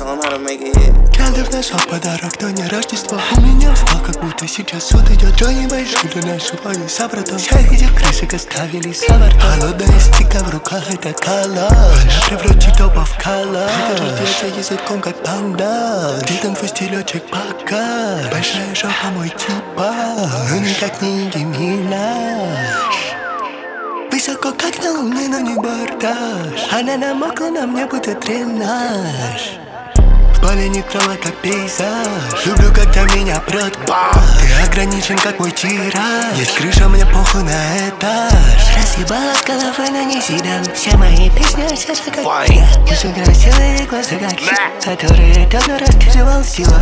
so I know how to make it hit. Кадр нашел подарок, но не Рождество. У меня впал, как будто сейчас суд идет. Джонни большой для нашего и собратом. Вся этих крышек оставили за бортом. Холодная стика в руках, это колор. Она превратит оба в колор. Ты растется языком, как панда. Ты там твой стилечек пока. Большая жопа мой типа, но никак не Ники Минаж. Высоко, как на луне, но не бордаж. Она намокла, на мне будто дренаж. В поле не трава, как пейзаж. Люблю, когда меня прет бах. Ты ограничен, как мой тираж. Есть крыша, мне похуй на этаж. Разъебала с головы, но не седан. Все мои песни, сердце как я. Еще красивые глаза, как я, которые давно раскрывал сила.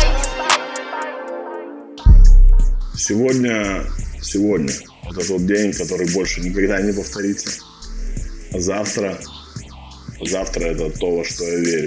Сегодня это тот день, который больше никогда не повторится. А завтра это то, во что я верю.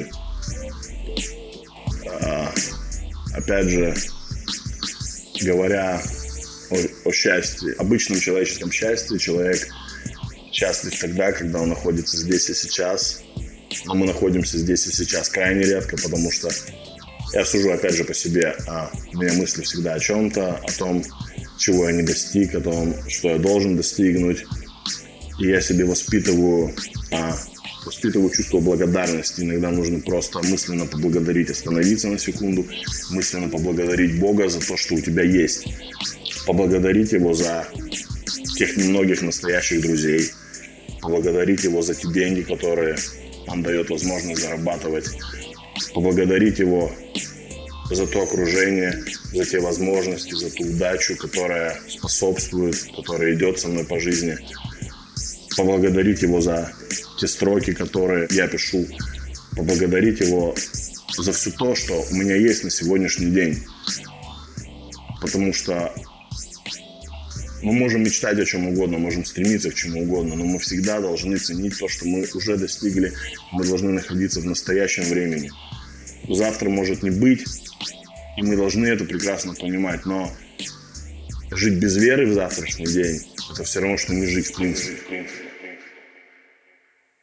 Опять же, говоря о счастье, обычном человеческом счастье, человек счастлив тогда, когда он находится здесь и сейчас. Но мы находимся здесь и сейчас крайне редко, потому что я сужу опять же по себе. У меня мысли всегда о чем-то, о том, чего я не достиг, о том, что я должен достигнуть. И я себе воспитываю чувство благодарности. Иногда нужно просто мысленно поблагодарить, остановиться на секунду, мысленно поблагодарить Бога за то, что у тебя есть. Поблагодарить Его за тех немногих настоящих друзей. Поблагодарить Его за те деньги, которые Он дает возможность зарабатывать. Поблагодарить Его за то окружение, за те возможности, за ту удачу, которая способствует, которая идет со мной по жизни. Поблагодарить Его за те строки, которые я пишу. Поблагодарить Его за все то, что у меня есть на сегодняшний день. Потому что мы можем мечтать о чем угодно, можем стремиться к чему угодно, но мы всегда должны ценить то, что мы уже достигли. Мы должны находиться в настоящем времени. Завтра может не быть, и мы должны это прекрасно понимать, но жить без веры в завтрашний день – это все равно, что не жить в принципе.